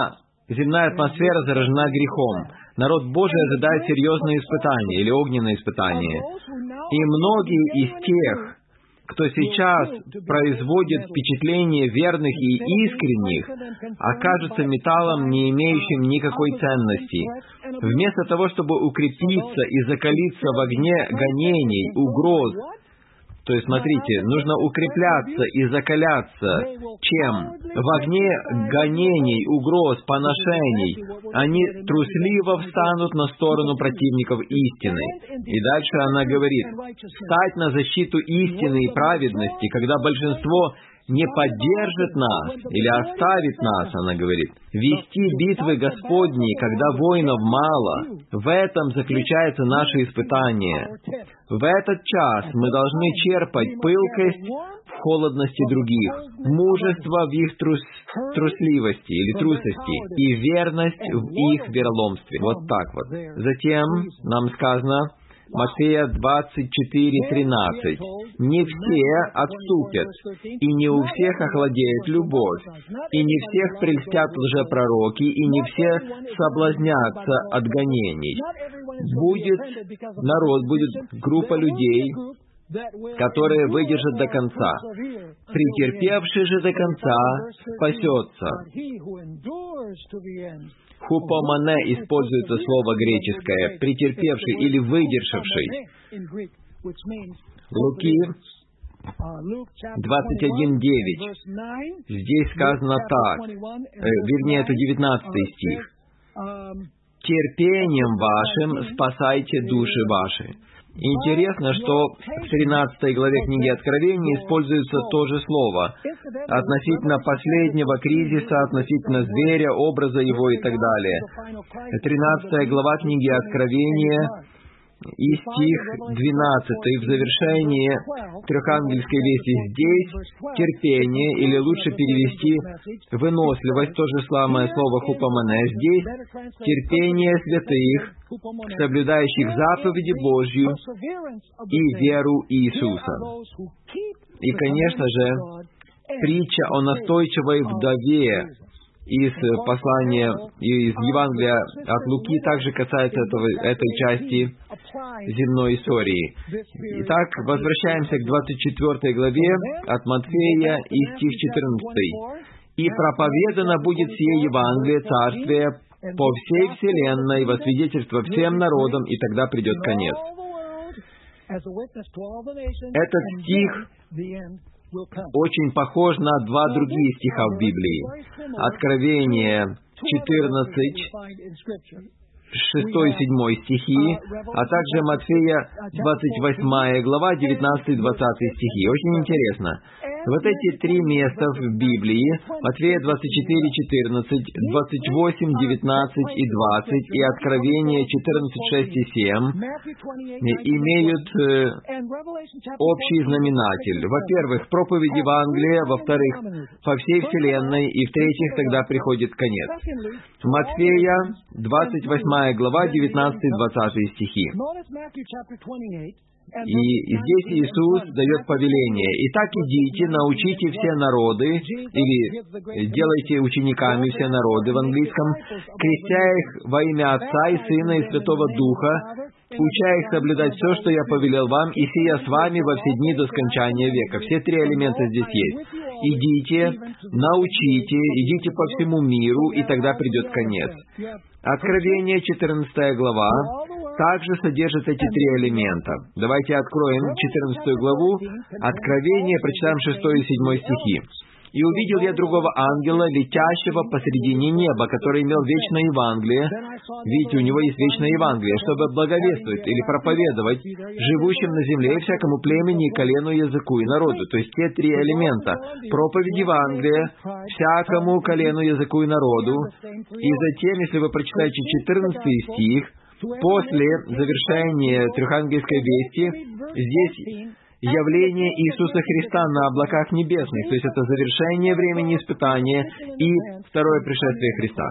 Земная атмосфера заражена грехом. Народ Божий ожидает серьезные испытания или огненные испытания. И многие из тех, кто сейчас производит впечатление верных и искренних, окажутся металлом, не имеющим никакой ценности. Вместо того, чтобы укрепиться и закалиться в огне гонений, угроз, то есть, смотрите, нужно укрепляться и закаляться. Чем? В огне гонений, угроз, поношений. Они трусливо встанут на сторону противников истины. И дальше она говорит, встать на защиту истины и праведности, когда большинство не поддержит нас или оставит нас, она говорит. Вести битвы Господни, когда воинов мало, в этом заключается наше испытание. В этот час мы должны черпать пылкость в холодности других, мужество в их трусливости или трусости и верность в их вероломстве. Вот так вот. Затем нам сказано, Матфея 24:13. «Не все отступят, и не у всех охладеет любовь, и не всех прельстят лжепророки, и не все соблазнятся от гонений». Будет группа людей, которые выдержат до конца. Претерпевший же до конца спасется. Хупомане используется слово греческое «претерпевший» или «выдержавший». Луки 21:9. Здесь сказано так, вернее, это 19 стих. «Терпением вашим спасайте души ваши». Интересно, что в 13 главе книги Откровения используется то же слово относительно последнего кризиса, относительно зверя, образа его и так далее. 13 глава книги Откровения и стих 12 в завершении трехангельской вести. Здесь терпение, или лучше перевести выносливость, то же самое слово хупомане. Здесь терпение святых, соблюдающих заповеди Божью и веру Иисуса. И, конечно же, притча о настойчивой вдове из послания, из Евангелия от Луки также касается этой части земной истории. Итак, возвращаемся к 24 главе от Матфея и стих 14. «И проповедано будет сие Евангелие Царствия по всей вселенной во свидетельство всем народам, и тогда придет конец». Этот стих очень похож на два другие стиха в Библии. Откровение 14, 6 и 7 стихи, а также Матфея 28 глава, 19-20 стихи. Очень интересно. Вот эти три места в Библии, Матфея 24, 14, 28, 19 и 20, и Откровение 14, 6 и 7, имеют общий знаменатель. Во-первых, проповедь Евангелия, во-вторых, по всей вселенной, и в-третьих, тогда приходит конец. Матфея 28 глава, 19-20 стихи. И здесь Иисус дает повеление. «Итак, идите, научите все народы», или «делайте учениками все народы» в английском, «крестя их во имя Отца и Сына и Святого Духа, уча их соблюдать все, что я повелел вам, и сия с вами во все дни до скончания века». Все три элемента здесь есть. Идите, научите, идите по всему миру, и тогда придет конец. Откровение 14 глава также содержит эти три элемента. Давайте откроем 14 главу Откровения, прочитаем 6 и 7 стихи. «И увидел я другого ангела, летящего посредине неба, который имел вечное Евангелие». Видите, у него есть вечное Евангелие, чтобы благовествовать или проповедовать живущим на земле и всякому племени, и колену, языку и народу. То есть те три элемента. Проповедь Евангелия, всякому колену, языку и народу. И затем, если вы прочитаете 14 стих, после завершения трехангельской вести, здесь явление Иисуса Христа на облаках небесных, то есть это завершение времени испытания и второе пришествие Христа.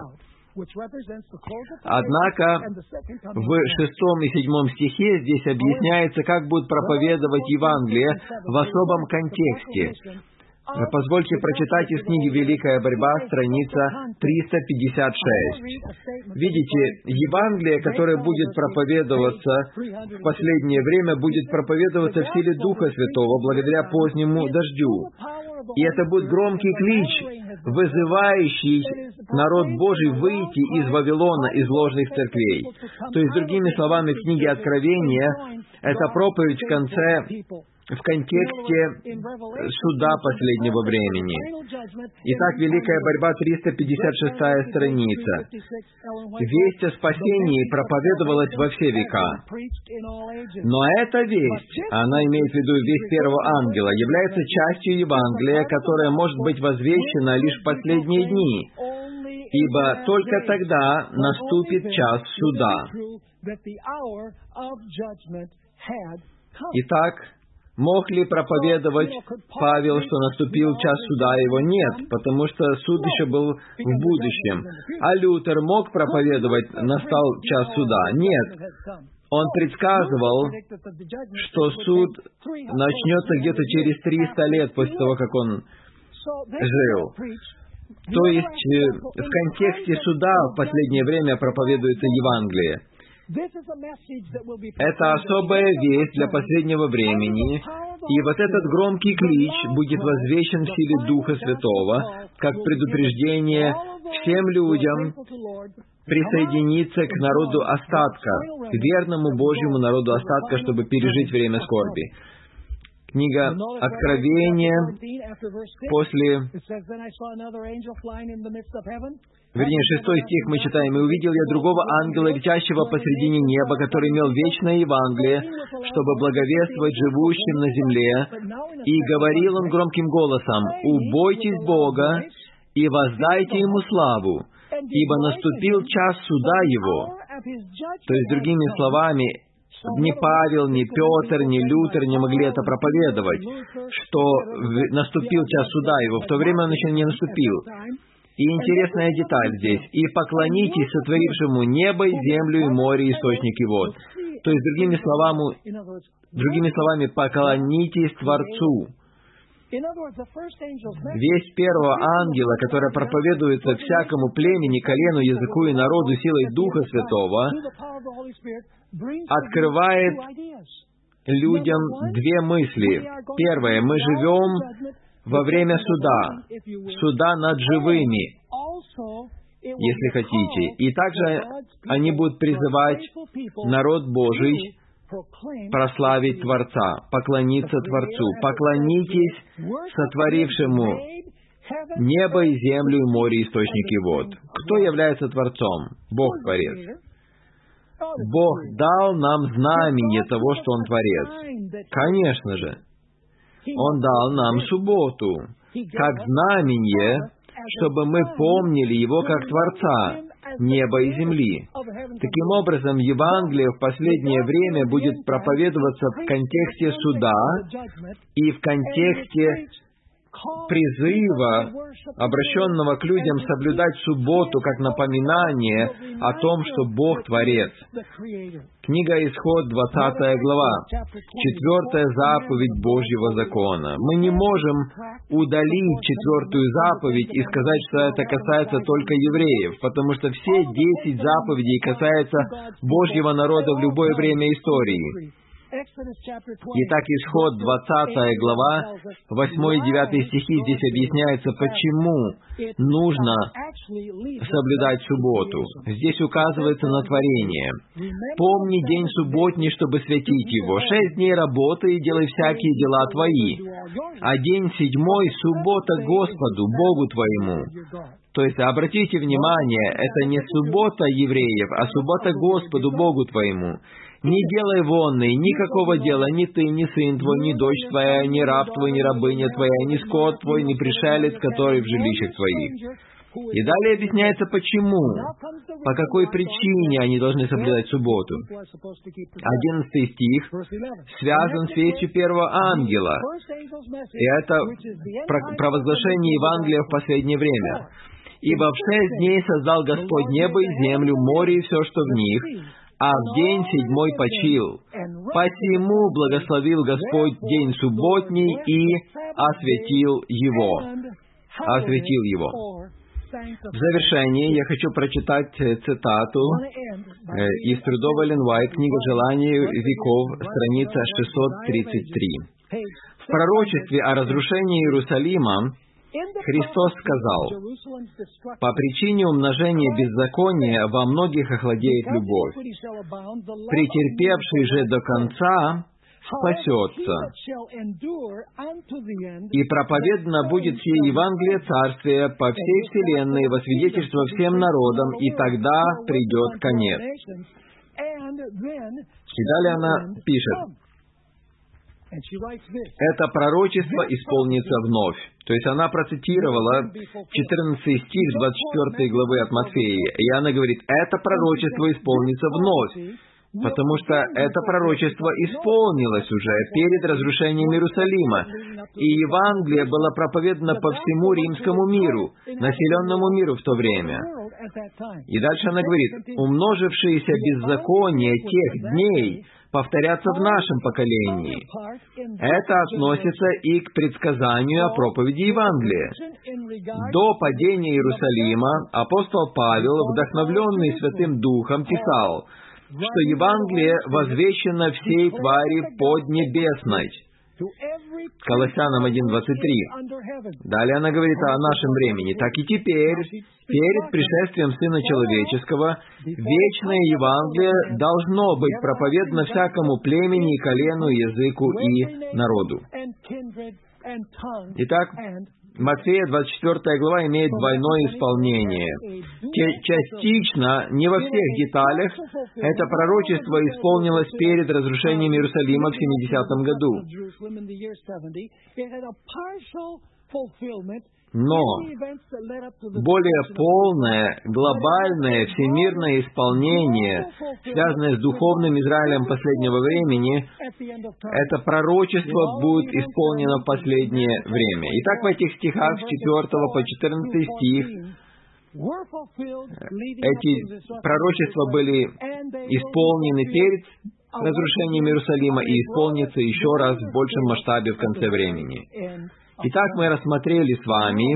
Однако в 6 и 7 стихе здесь объясняется, как будет проповедовать Евангелие в особом контексте. Позвольте прочитать из книги «Великая борьба», страница 356. Видите, Евангелие, которое будет проповедоваться в последнее время, будет проповедоваться в силе Духа Святого, благодаря позднему дождю. И это будет громкий клич, вызывающий народ Божий выйти из Вавилона, из ложных церквей. То есть, другими словами, в книге Откровения, эта проповедь в контексте суда последнего времени. Итак, Великая борьба, 356 страница. Весть о спасении проповедовалась во все века. Но эта весть, она имеет в виду весть первого ангела, является частью Евангелия, которая может быть возвещена лишь в последние дни, ибо только тогда наступит час суда. Итак, мог ли проповедовать Павел, что наступил час суда? Его нет, потому что суд еще был в будущем. А Лютер мог проповедовать, настал час суда? Нет. Он предсказывал, что суд начнется где-то через 300 лет после того, как он жил. То есть, в контексте суда в последнее время проповедуется Евангелие. Это особая весть для последнего времени, и вот этот громкий клич будет возвещен в силе Духа Святого, как предупреждение всем людям присоединиться к народу остатка, к верному Божьему народу остатка, чтобы пережить время скорби. Книга Откровения, после... Вернее, 6 стих мы читаем: «И увидел я другого ангела, летящего посредине неба, который имел вечное Евангелие, чтобы благовествовать живущим на земле. И говорил он громким голосом: убойтесь Бога и воздайте Ему славу, ибо наступил час суда Его». То есть, другими словами, ни Павел, ни Петр, ни Лютер не могли это проповедовать, что наступил час суда Его. В то время он еще не наступил. И интересная деталь здесь: «И поклонитесь сотворившему небо и землю и море, источники вод». То есть, другими словами, поклонитесь Творцу. Весть первого ангела, которая проповедуется всякому племени, колену, языку и народу силой Духа Святого, открывает людям две мысли. Первое: мы живем во время суда над живыми, если хотите. И также они будут призывать народ Божий прославить Творца, поклониться Творцу. Поклонитесь сотворившему небо и землю и море, источники вод. Кто является Творцом? Бог Творец. Бог дал нам знамение того, что Он Творец. Конечно же. Он дал нам субботу, как знамение, чтобы мы помнили Его как Творца неба и земли. Таким образом, Евангелие в последнее время будет проповедоваться в контексте суда и в контексте призыва, обращенного к людям соблюдать субботу как напоминание о том, что Бог Творец. Книга Исход, 20 глава, 4 заповедь Божьего закона. Мы не можем удалить 4 заповедь и сказать, что это касается только евреев, потому что все 10 заповедей касаются Божьего народа в любое время истории. Итак, Исход, 20 глава, 8 и 9 стихи, здесь объясняется, почему нужно соблюдать субботу. Здесь указывается на творение. «Помни день субботний, чтобы святить его. 6 дней работай и делай всякие дела твои. А день 7 — суббота Господу, Богу твоему». То есть, обратите внимание, это не суббота евреев, а суббота Господу, Богу твоему. Не делай вонной никакого дела ни ты, ни сын твой, ни дочь твоя, ни раб твой, ни рабыня твоя, ни скот твой, ни пришелец, который в жилищах твоих. И далее объясняется, почему, по какой причине они должны соблюдать субботу. 11 стих связан с вестью первого ангела. И это провозглашение Евангелия в последнее время. «Ибо в 6 дней создал Господь небо и землю, море и все, что в них, а в день седьмой почил. Посему благословил Господь день субботний и осветил его. Осветил его. В завершение я хочу прочитать цитату из трудов Эллен Уайт, «Книга желаний веков», страница 633. В пророчестве о разрушении Иерусалима Христос сказал: «По причине умножения беззакония во многих охладеет любовь. Претерпевший же до конца спасется. И проповедано будет сие Евангелие Царствия по всей вселенной во свидетельство всем народам, и тогда придет конец». И далее она пишет: «Это пророчество исполнится вновь». То есть она процитировала 14 стих 24 главы от Матфея, и она говорит: «Это пророчество исполнится вновь». Потому что это пророчество исполнилось уже перед разрушением Иерусалима, и Евангелие было проповедано по всему римскому миру, населенному миру в то время. И дальше она говорит: «Умножившиеся беззакония тех дней повторятся в нашем поколении». Это относится и к предсказанию о проповеди Евангелия. До падения Иерусалима апостол Павел, вдохновленный Святым Духом, писал, что Евангелие возвещено всей твари поднебесной. Колоссянам 1:23. Далее она говорит о нашем времени. «Так и теперь, перед пришествием Сына Человеческого, вечное Евангелие должно быть проповедано всякому племени, колену, языку и народу». Итак, Матфея 24 глава имеет двойное исполнение. Частично, не во всех деталях, это пророчество исполнилось перед разрушением Иерусалима в 70-м году. Но более полное, глобальное, всемирное исполнение, связанное с духовным Израилем последнего времени, это пророчество будет исполнено в последнее время. Итак, в этих стихах с 4 по 14 стих эти пророчества были исполнены перед разрушением Иерусалима и исполнятся еще раз в большем масштабе в конце времени. Итак, мы рассмотрели с вами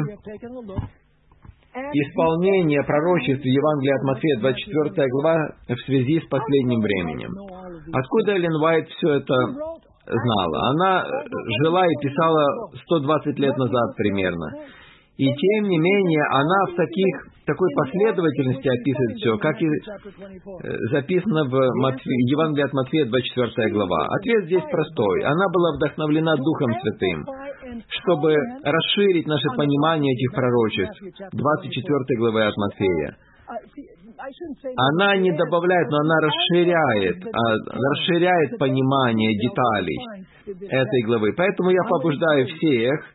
исполнение пророчеств Евангелия от Матфея, 24 глава, в связи с последним временем. Откуда Эллен Уайт все это знала? Она жила и писала 120 лет назад примерно. И тем не менее, она в такой последовательности описывает все, как и записано в Евангелии от Матфея, 24 глава. Ответ здесь простой. Она была вдохновлена Духом Святым, чтобы расширить наше понимание этих пророчеств, 24 главы от Матфея. Она не добавляет, но она расширяет понимание деталей этой главы. Поэтому я побуждаю всех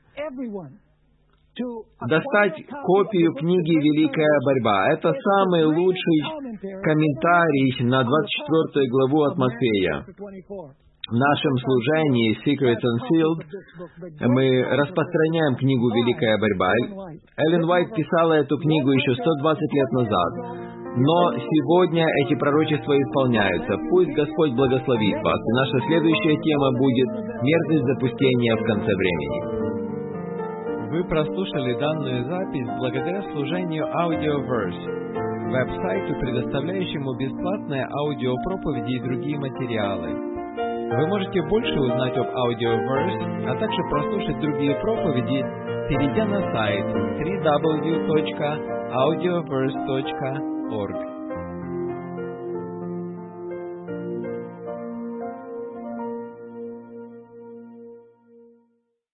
достать копию книги «Великая борьба». Это самый лучший комментарий на 24 главу от Матфея. В нашем служении Secrets Unsealed мы распространяем книгу «Великая борьба». Эллен Уайт писала эту книгу еще 120 лет назад. Но сегодня эти пророчества исполняются. Пусть Господь благословит вас. И наша следующая тема будет «Мерзость запустения в конце времени». Вы прослушали данную запись благодаря служению Audioverse, веб-сайту, предоставляющему бесплатные аудиопроповеди и другие материалы. Вы можете больше узнать об Audioverse, а также прослушать другие проповеди, перейдя на сайт www.audioverse.org.